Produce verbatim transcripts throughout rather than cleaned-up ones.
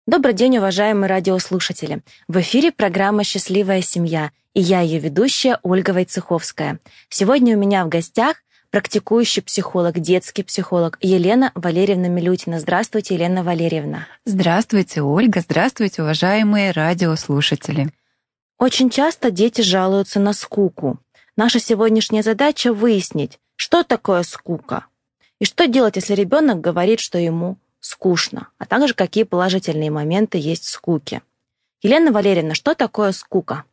Добрый день, уважаемые радиослушатели! В эфире программа «Счастливая семья» и я, ее ведущая, Ольга Войцеховская. Сегодня у меня в гостях практикующий психолог, детский психолог Елена Валерьевна Милютина. Здравствуйте, Елена Валерьевна. Здравствуйте, Ольга. Здравствуйте, уважаемые радиослушатели. Очень часто дети жалуются на скуку. Наша сегодняшняя задача — выяснить, что такое скука и что делать, если ребенок говорит, что ему скучно, а также какие положительные моменты есть в скуке. Елена Валерьевна, что такое скука?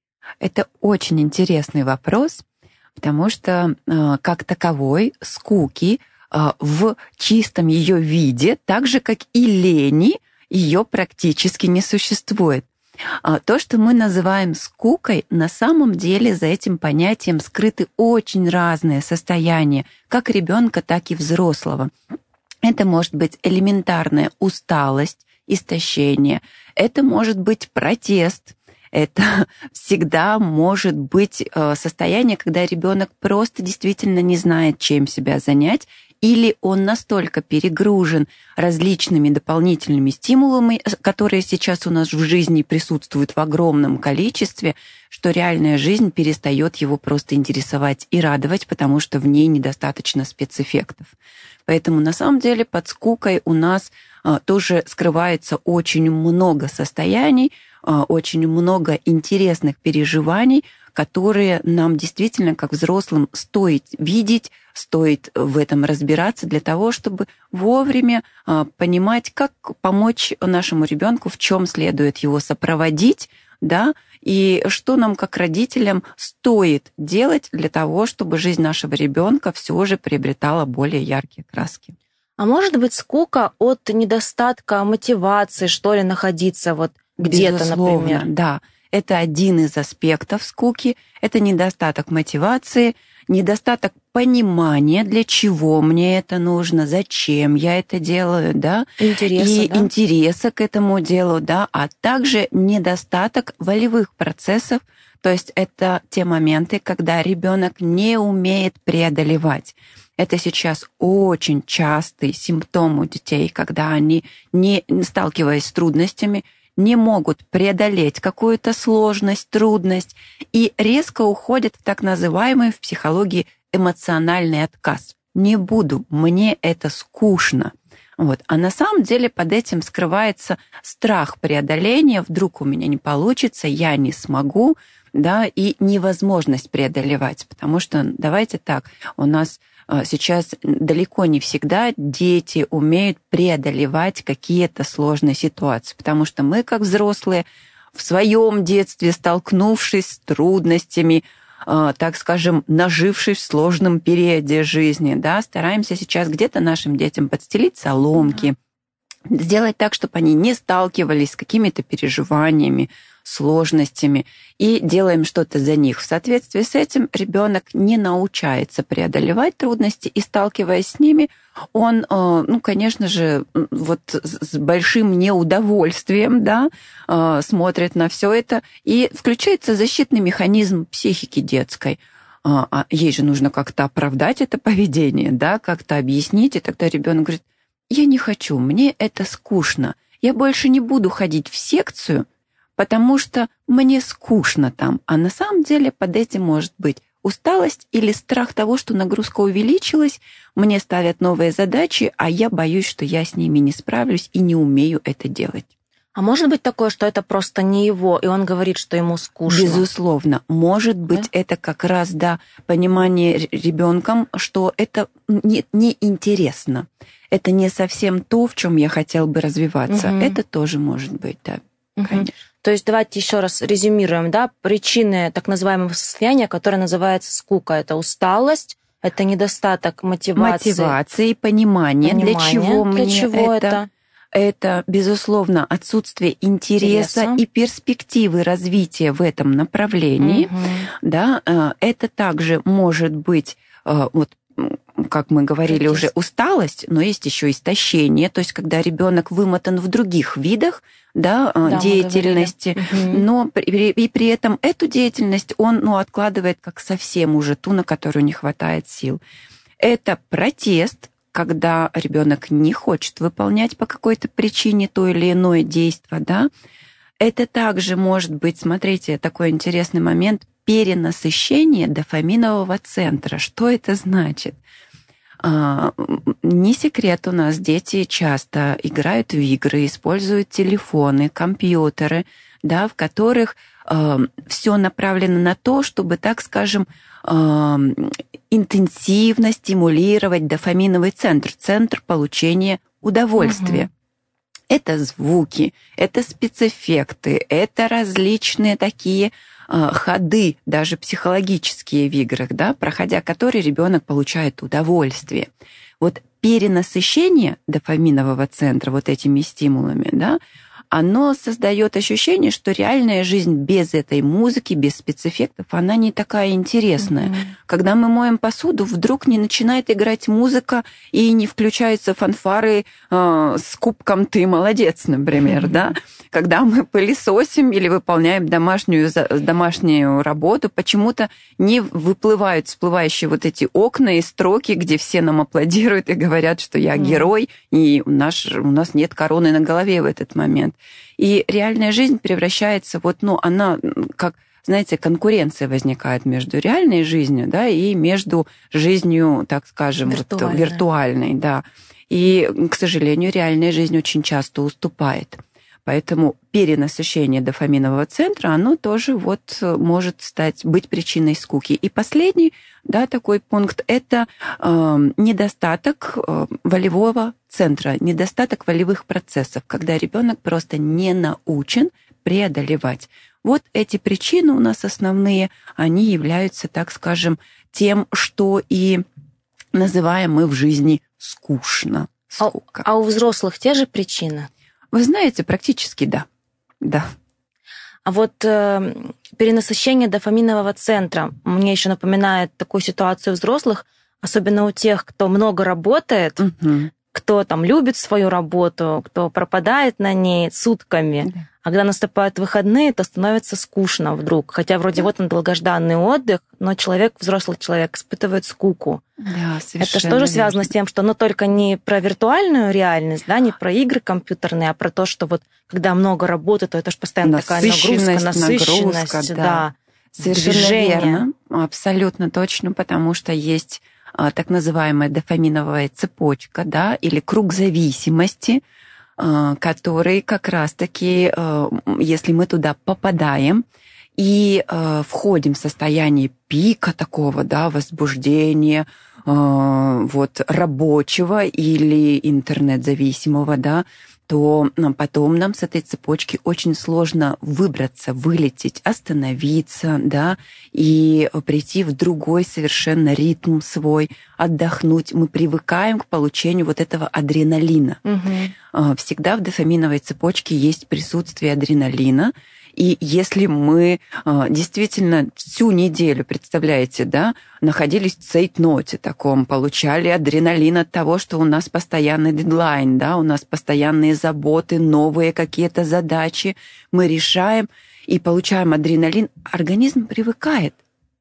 Это очень интересный вопрос, потому что э, как таковой скуки э, в чистом ее виде, так же как и лени, ее практически не существует. А то, что мы называем скукой, на самом деле за этим понятием скрыты очень разные состояния, как ребенка, так и взрослого. Это может быть элементарная усталость, истощение, это может быть протест, это всегда может быть состояние, когда ребенок просто действительно не знает, чем себя занять, или он настолько перегружен различными дополнительными стимулами, которые сейчас у нас в жизни присутствуют в огромном количестве, что реальная жизнь перестает его просто интересовать и радовать, потому что в ней недостаточно спецэффектов. Поэтому на самом деле под скукой у нас а, тоже скрывается очень много состояний, а, очень много интересных переживаний, которые нам действительно, как взрослым, стоит видеть, стоит в этом разбираться для того, чтобы вовремя а, понимать, как помочь нашему ребенку, в чем следует его сопроводить, да, и что нам, как родителям, стоит делать для того, чтобы жизнь нашего ребенка все же приобретала более яркие краски. А может быть, скука от недостатка мотивации, что ли, находиться вот где-то, Безусловно, например? Да, это один из аспектов скуки, это недостаток мотивации, недостаток понимания, для чего мне это нужно, зачем я это делаю, да, Интереса, и да? интереса к этому делу, да, а также недостаток волевых процессов, то есть это те моменты, когда ребенок не умеет преодолевать. Это сейчас очень частый симптом у детей, когда они, не сталкиваясь с трудностями, не могут преодолеть какую-то сложность, трудность и резко уходят в так называемый в психологии эмоциональный отказ. Не буду, мне это скучно. Вот. А на самом деле под этим скрывается страх преодоления, вдруг у меня не получится, я не смогу, да, и невозможность преодолевать. Потому что, давайте так, у нас сейчас далеко не всегда дети умеют преодолевать какие-то сложные ситуации, потому что мы, как взрослые, в своем детстве, столкнувшись с трудностями, так скажем, нажившись в сложном периоде жизни, да, стараемся сейчас где-то нашим детям подстелить соломки, сделать так, чтобы они не сталкивались с какими-то переживаниями, сложностями, и делаем что-то за них. В соответствии с этим ребенок не научается преодолевать трудности, и, сталкиваясь с ними, он, ну, конечно же, вот с большим неудовольствием, да, смотрит на все это, и включается защитный механизм психики детской. Ей же нужно как-то оправдать это поведение, да, как-то объяснить, и тогда ребенок говорит: я не хочу, мне это скучно, я больше не буду ходить в секцию, потому что мне скучно там. А на самом деле под этим может быть усталость или страх того, что нагрузка увеличилась, мне ставят новые задачи, а я боюсь, что я с ними не справлюсь и не умею это делать. А может быть такое, что это просто не его, и он говорит, что ему скучно? Безусловно. Может быть, да? Это как раз, да, понимание ребенком, что это не, не интересно. Это не совсем то, в чем я хотел бы развиваться. Угу. Это тоже может быть, да, угу. Конечно. То есть давайте еще раз резюмируем, да, причины так называемого состояния, которое называется скука. Это усталость, это недостаток мотивации. Мотивации, понимания, понимание, для чего для мне чего это. это. Это, безусловно, отсутствие интереса, интереса и перспективы развития в этом направлении. Угу. Да, это также может быть, вот, как мы говорили Протест. уже, усталость, но есть еще истощение, то есть когда ребенок вымотан в других видах, да, да, деятельности, угу. но при, и при этом эту деятельность он, ну, откладывает как совсем уже ту, на которую не хватает сил. Это протест, когда ребенок не хочет выполнять по какой-то причине то или иное действие, да, это также может быть, смотрите, такой интересный момент, перенасыщение дофаминового центра. Что это значит? А, не секрет, у нас дети часто играют в игры, используют телефоны, компьютеры, да, в которых э, все направлено на то, чтобы, так скажем, э, интенсивно стимулировать дофаминовый центр, центр получения удовольствия. Угу. Это звуки, это спецэффекты, это различные такие э, ходы, даже психологические в играх, да, проходя которые ребенок получает удовольствие. Вот перенасыщение дофаминового центра вот этими стимулами, да, оно создает ощущение, что реальная жизнь без этой музыки, без спецэффектов, она не такая интересная. Mm-hmm. Когда мы моем посуду, вдруг не начинает играть музыка и не включаются фанфары э, с кубком «Ты молодец», например, mm-hmm. да? Когда мы пылесосим или выполняем домашнюю, домашнюю работу, почему-то не выплывают всплывающие вот эти окна и строки, где все нам аплодируют и говорят, что я герой, mm-hmm. и у нас, у нас нет короны на голове в этот момент. И реальная жизнь превращается, вот, ну, она, как, знаете, конкуренция возникает между реальной жизнью, да, и между жизнью, так скажем, виртуальной. Вот, виртуальной, да. И, к сожалению, реальная жизнь очень часто уступает. Поэтому перенасыщение дофаминового центра, оно тоже вот может стать, быть причиной скуки. И последний, да, такой пункт – это э, недостаток э, волевого центра, недостаток волевых процессов, когда ребенок просто не научен преодолевать. Вот эти причины у нас основные, они являются, так скажем, тем, что и называем мы в жизни скучно. Скука. А, а у взрослых те же причины? Вы знаете, практически да. Да. А вот э, перенасыщение дофаминового центра мне еще напоминает такую ситуацию взрослых, особенно у тех, кто много работает, угу. кто там любит свою работу, кто пропадает на ней сутками. Да. А когда наступают выходные, то становится скучно вдруг. Хотя вроде да. вот он долгожданный отдых, но человек, взрослый человек, испытывает скуку. Да, совершенно Это что же связано с тем, что ну, только не про виртуальную реальность, да, не про игры компьютерные, а про то, что вот когда много работы, то это же постоянно такая нагрузка, насыщенность, нагрузка, да. да, совершенно движение. Верно, абсолютно точно, потому что есть а, так называемая дофаминовая цепочка, да, или круг зависимости, а, который как раз-таки, а, если мы туда попадаем, и э, входим в состояние пика такого, да, возбуждения, э, вот, рабочего или интернет-зависимого, да, то потом нам с этой цепочки очень сложно выбраться, вылететь, остановиться, да, и прийти в другой совершенно ритм свой, отдохнуть. Мы привыкаем к получению вот этого адреналина. Угу. Всегда в дофаминовой цепочке есть присутствие адреналина. И если мы э, действительно всю неделю, представляете, да, находились в цейтноте таком, получали адреналин от того, что у нас постоянный дедлайн, да, у нас постоянные заботы, новые какие-то задачи, мы решаем и получаем адреналин, организм привыкает.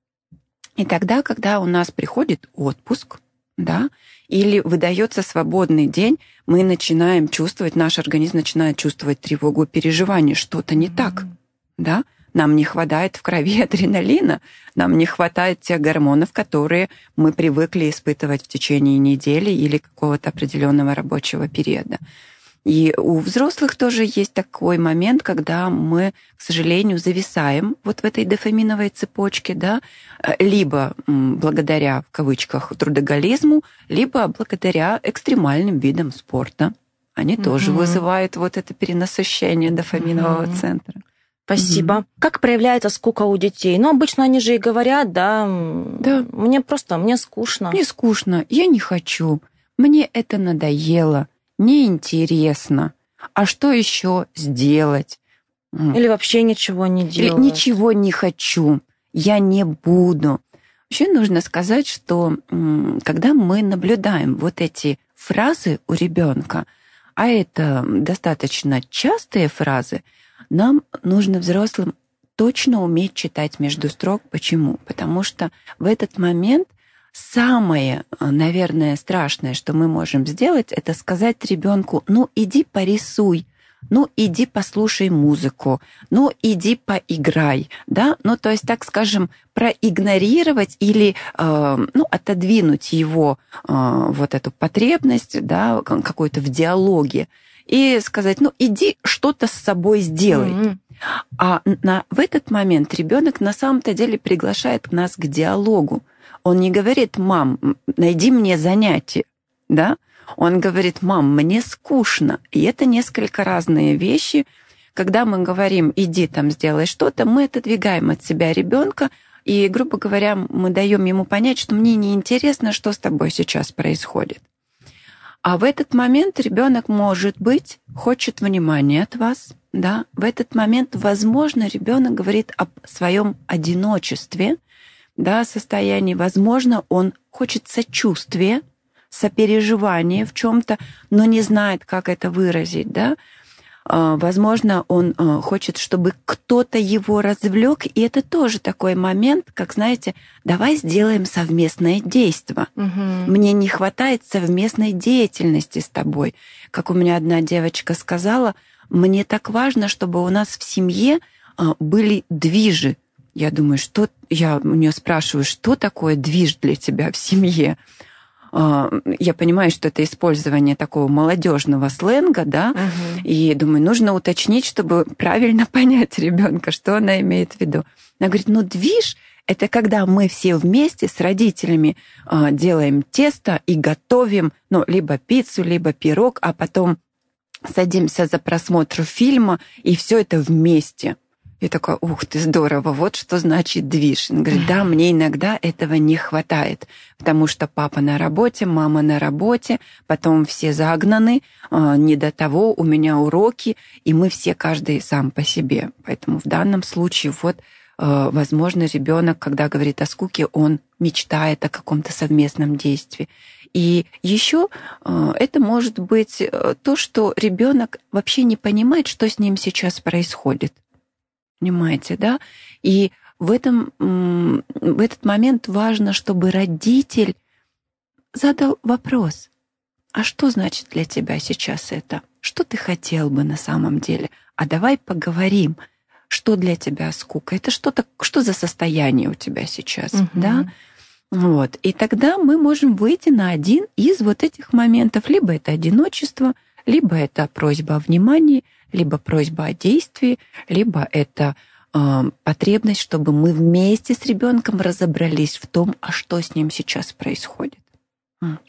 И тогда, когда у нас приходит отпуск, да, или выдается свободный день, мы начинаем чувствовать, наш организм начинает чувствовать тревогу, переживание, что-то не mm-hmm. так, да, нам не хватает в крови адреналина, нам не хватает тех гормонов, которые мы привыкли испытывать в течение недели или какого-то определенного рабочего периода. И у взрослых тоже есть такой момент, когда мы, к сожалению, зависаем вот в этой дофаминовой цепочке, да, либо благодаря, в кавычках, трудоголизму, либо благодаря экстремальным видам спорта. Они mm-hmm. тоже вызывают вот это перенасыщение дофаминового mm-hmm. центра. Спасибо. Mm-hmm. Как проявляется скука у детей? Ну, обычно они же и говорят, да, да. мне просто, мне скучно. Мне скучно, я не хочу, мне это надоело. Неинтересно. А что еще сделать? Или вообще ничего не делать. Или ничего не хочу. Я не буду. Вообще нужно сказать, что когда мы наблюдаем вот эти фразы у ребенка, а это достаточно частые фразы, нам нужно взрослым точно уметь читать между строк. Почему? Потому что в этот момент Самое, наверное, страшное, что мы можем сделать, это сказать ребенку: ну, иди порисуй, ну, иди послушай музыку, ну, иди поиграй, да, ну, то есть, так скажем, проигнорировать или, э, ну, отодвинуть его э, вот эту потребность, да, какую-то в диалоге, и сказать: ну, иди что-то с собой сделай. Mm-hmm. А на, в этот момент ребенок на самом-то деле приглашает нас к диалогу. Он не говорит: мам, найди мне занятие, да? Он говорит: мам, мне скучно. И это несколько разные вещи. Когда мы говорим: иди там, сделай что-то, мы отодвигаем от себя ребенка, и, грубо говоря, мы даем ему понять, что мне неинтересно, что с тобой сейчас происходит. А в этот момент ребенок, может быть, хочет внимания от вас, да? В этот момент, возможно, ребенок говорит о своем одиночестве, да, состоянии. Возможно, он хочет сочувствия, сопереживания в чем-то, но не знает, как это выразить, да. Возможно, он хочет, чтобы кто-то его развлек, и это тоже такой момент, как, знаете, давай сделаем совместное действие. Угу. Мне не хватает совместной деятельности с тобой. Как у меня одна девочка сказала: мне так важно, чтобы у нас в семье были движи. Я думаю, что я у нее спрашиваю, что такое движ для тебя в семье? Я понимаю, что это использование такого молодежного сленга, да, uh-huh. и думаю, нужно уточнить, чтобы правильно понять ребенка, что она имеет в виду. Она говорит: ну, движ — это когда мы все вместе с родителями делаем тесто и готовим, ну, либо пиццу, либо пирог, а потом садимся за просмотр фильма, и все это вместе. И такая: ух ты, здорово, вот что значит движ. Он говорит: да, мне иногда этого не хватает, потому что папа на работе, мама на работе, потом все загнаны, не до того, у меня уроки, и мы все, каждый сам по себе. Поэтому в данном случае, вот, возможно, ребенок, когда говорит о скуке, он мечтает о каком-то совместном действии. И еще это может быть то, что ребенок вообще не понимает, что с ним сейчас происходит. Понимаете, да? И в, этом, в этот момент важно, чтобы родитель задал вопрос: а что значит для тебя сейчас это? Что ты хотел бы на самом деле? А давай поговорим, что для тебя скука? Это что-то, что за состояние у тебя сейчас, угу. да? Вот. И тогда мы можем выйти на один из вот этих моментов. Либо это одиночество, либо это просьба о внимании, либо просьба о действии, либо это э, потребность, чтобы мы вместе с ребенком разобрались в том, а что с ним сейчас происходит. Вот.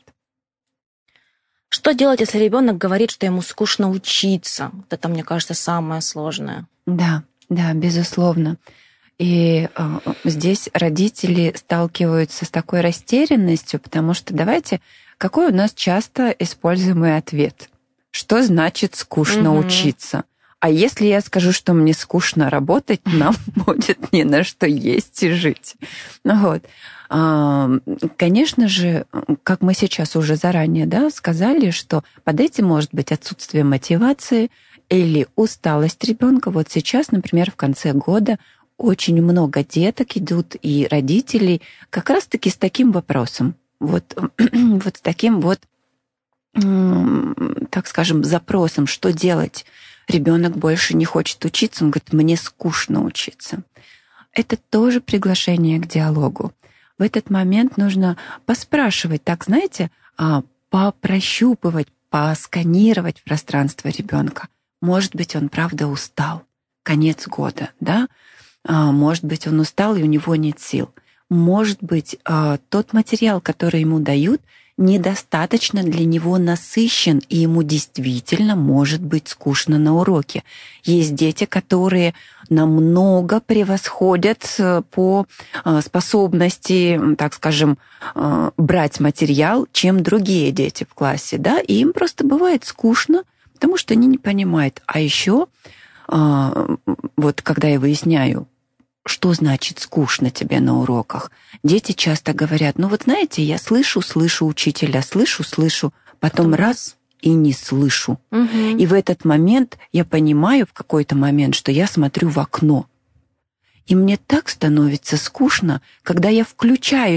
Что делать, если ребенок говорит, что ему скучно учиться? Вот это, мне кажется, самое сложное. Да, да, безусловно. И э, здесь родители сталкиваются с такой растерянностью, потому что давайте, какой у нас часто используемый ответ? Что значит скучно угу. учиться? А если я скажу, что мне скучно работать, нам будет не на что есть и жить. Вот. Конечно же, как мы сейчас уже заранее, да, сказали, что под этим может быть отсутствие мотивации или усталость ребенка. Вот сейчас, например, в конце года очень много деток идут и родителей как раз-таки с таким вопросом. Вот, вот с таким вот, так скажем, запросом, что делать. Ребенок больше не хочет учиться, он говорит: мне скучно учиться. Это тоже приглашение к диалогу. В этот момент нужно поспрашивать, так, знаете, попрощупывать, посканировать пространство ребенка. Может быть, он правда устал, конец года, да? Может быть, он устал, и у него нет сил. Может быть, тот материал, который ему дают, недостаточно для него насыщен, и ему действительно может быть скучно на уроке. Есть дети, которые намного превосходят по способности, так скажем, брать материал, чем другие дети в классе, да, и им просто бывает скучно, потому что они не понимают. А еще, вот когда я выясняю, что значит скучно тебе на уроках, дети часто говорят: ну вот знаете, я слышу, слышу учителя, слышу, слышу, потом раз и не слышу. Угу. И в этот момент я понимаю в какой-то момент, что я смотрю в окно. И мне так становится скучно, когда я включаюсь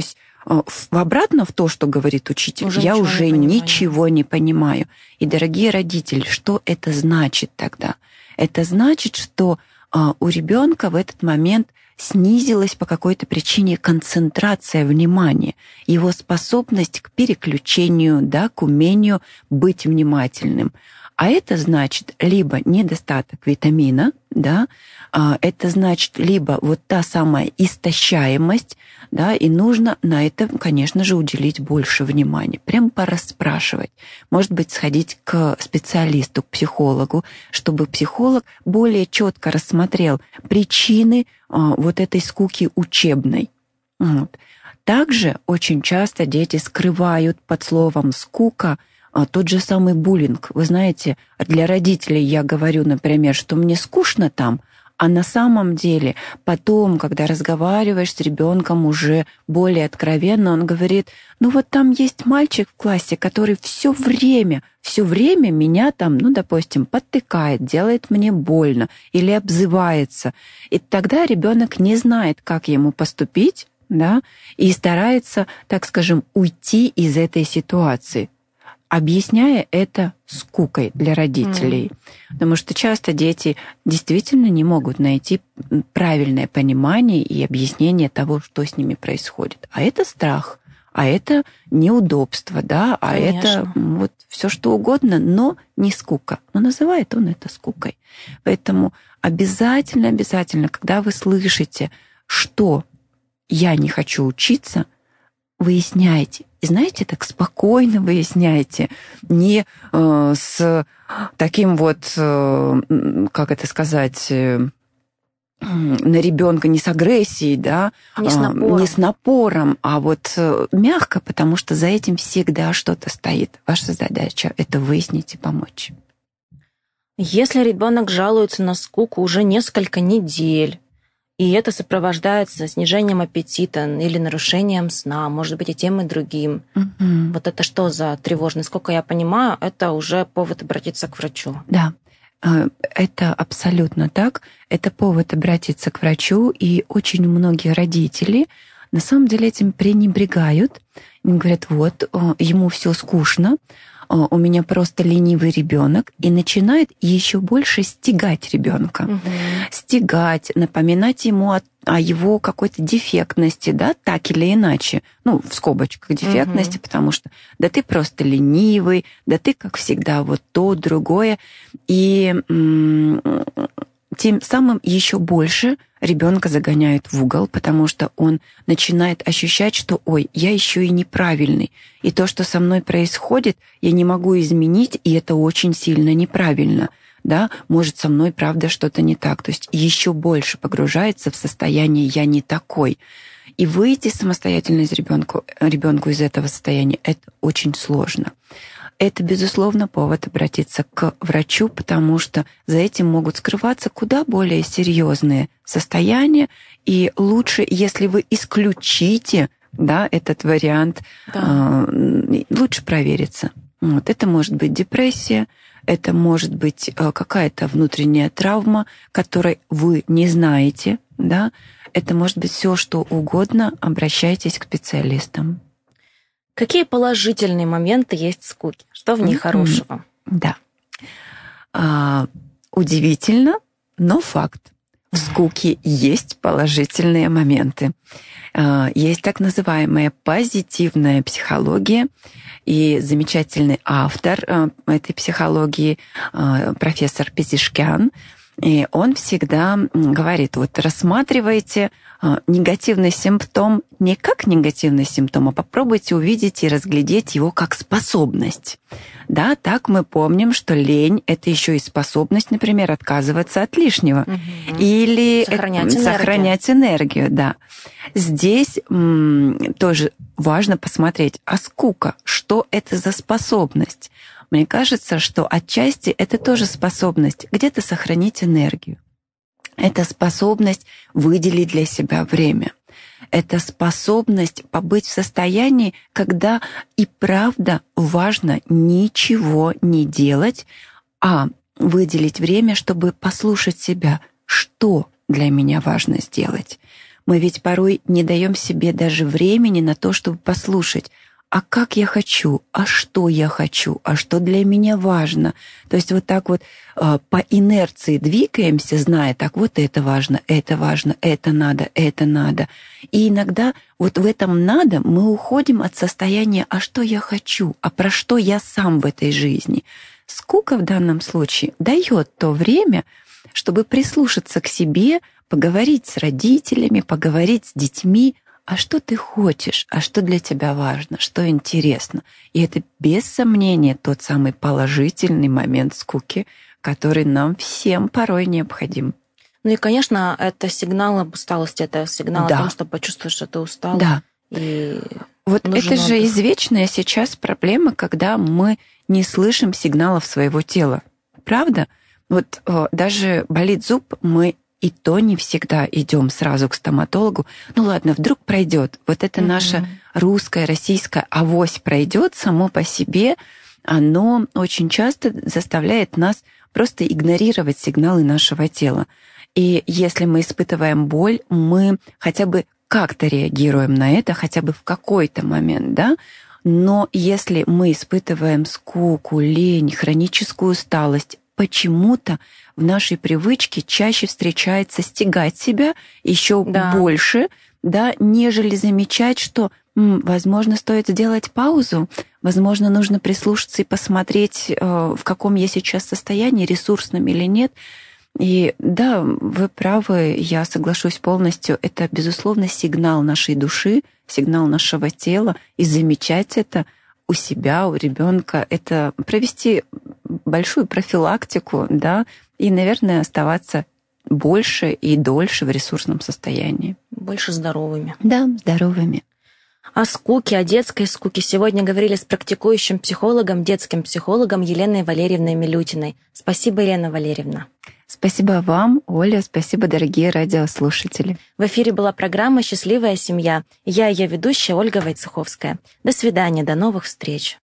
в обратно в то, что говорит учитель, уже я ничего уже не ничего не понимаю. И, дорогие родители, что это значит тогда? Это значит, что а, у ребенка в этот момент снизилась по какой-то причине концентрация внимания, его способность к переключению, да, к умению быть внимательным. А это значит либо недостаток витамина, да, это значит либо вот та самая истощаемость, да, и нужно на это, конечно же, уделить больше внимания, прям порасспрашивать. Может быть, сходить к специалисту, к психологу, чтобы психолог более четко рассмотрел причины вот этой скуки учебной. Вот. Также очень часто дети скрывают под словом «скука» тот же самый буллинг. Вы знаете, для родителей я говорю, например, что мне скучно там, а на самом деле потом, когда разговариваешь с ребенком уже более откровенно, он говорит, ну вот там есть мальчик в классе, который все время, все время меня там, ну, допустим, подтыкает, делает мне больно или обзывается. И тогда ребенок не знает, как ему поступить, да, и старается, так скажем, уйти из этой ситуации, объясняя это скукой для родителей. Mm. Потому что часто дети действительно не могут найти правильное понимание и объяснение того, что с ними происходит. А это страх, а это неудобство, да, а Конечно. Это вот все что угодно, но не скука. Но называет он это скукой. Поэтому обязательно, обязательно, когда вы слышите, что я не хочу учиться, выясняйте. И знаете, так спокойно выясняйте, не э, с таким вот, э, как это сказать, э, на ребенка, не с агрессией, да, не с напором, не с напором, а вот э, мягко, потому что за этим всегда что-то стоит. Ваша задача — это выяснить и помочь. Если ребенок жалуется на скуку уже несколько недель, и это сопровождается снижением аппетита или нарушением сна, может быть, и тем, и другим. Mm-hmm. Вот это что за тревожность? Сколько я понимаю, это уже повод обратиться к врачу. Да, это абсолютно так. Это повод обратиться к врачу, и очень многие родители на самом деле этим пренебрегают. Им говорят, вот, ему все скучно, у меня просто ленивый ребенок, и начинает еще больше стягать ребенка, угу. стягать, напоминать ему о, о его какой-то дефектности, да, так или иначе, ну, в скобочках дефектности, угу. потому что да ты просто ленивый, да ты, как всегда, вот то, другое, и м- тем самым еще больше ребенка загоняют в угол, потому что он начинает ощущать, что ой, я еще и неправильный. И то, что со мной происходит, я не могу изменить, и это очень сильно неправильно. Да? Может, со мной, правда, что-то не так. То есть еще больше погружается в состояние «я не такой». И выйти самостоятельно из ребенку, ребенку из этого состояния – это очень сложно. Это, безусловно, повод обратиться к врачу, потому что за этим могут скрываться куда более серьезные состояния, и лучше, если вы исключите, да, этот вариант, да. э, лучше провериться. Вот. Это может быть депрессия, это может быть какая-то внутренняя травма, которой вы не знаете, да, это может быть все, что угодно, обращайтесь к специалистам. Какие положительные моменты есть в скуке? Что в ней mm-hmm. хорошего? Да. А, удивительно, но факт. В скуке есть положительные моменты. А, есть так называемая позитивная психология. И замечательный автор а, этой психологии, а, профессор Пизишкян, и он всегда говорит, вот рассматривайте негативный симптом не как негативный симптом, а попробуйте увидеть и разглядеть его как способность. Да, так мы помним, что лень — это еще и способность, например, отказываться от лишнего. Угу. Или сохранять энергию. Сохранять энергию, да. Здесь м, тоже важно посмотреть, а скука, что это за способность? Мне кажется, что отчасти это тоже способность где-то сохранить энергию. Это способность выделить для себя время. Это способность побыть в состоянии, когда и правда важно ничего не делать, а выделить время, чтобы послушать себя, что для меня важно сделать. Мы ведь порой не даем себе даже времени на то, чтобы послушать, а как я хочу, а что я хочу, а что для меня важно. То есть вот так вот э, по инерции двигаемся, зная, так вот это важно, это важно, это надо, это надо. И иногда вот в этом надо мы уходим от состояния, а что я хочу, а про что я сам в этой жизни. Скука в данном случае дает то время, чтобы прислушаться к себе, поговорить с родителями, поговорить с детьми, а что ты хочешь, а что для тебя важно, что интересно. И это без сомнения тот самый положительный момент скуки, который нам всем порой необходим. Ну и, конечно, это сигнал об усталости, это сигнал да. о том, что почувствуешь, что ты устал. Да. И вот это же отдых. Извечная сейчас проблема, когда мы не слышим сигналов своего тела. Правда? Вот о, даже болит зуб, мы и то не всегда идем сразу к стоматологу. Ну ладно, вдруг пройдет. Вот это mm-hmm. наше русское, российское авось пройдет само по себе. Оно очень часто заставляет нас просто игнорировать сигналы нашего тела. И если мы испытываем боль, мы хотя бы как-то реагируем на это, хотя бы в какой-то момент, да? Но если мы испытываем скуку, лень, хроническую усталость, почему-то в нашей привычке чаще встречается стягать себя еще да. больше, да, нежели замечать, что, м, возможно, стоит сделать паузу, возможно, нужно прислушаться и посмотреть, э, в каком я сейчас состоянии, ресурсном или нет. И да, вы правы, я соглашусь полностью. Это, безусловно, сигнал нашей души, сигнал нашего тела, и замечать это у себя, у ребенка, это провести большую профилактику, да, и, наверное, оставаться больше и дольше в ресурсном состоянии. Больше здоровыми. Да, здоровыми. О скуке, о детской скуке сегодня говорили с практикующим психологом, детским психологом Еленой Валерьевной Милютиной. Спасибо, Елена Валерьевна. Спасибо вам, Оля, спасибо, дорогие радиослушатели. В эфире была программа «Счастливая семья». Я ее ведущая Ольга Войцеховская. До свидания, до новых встреч.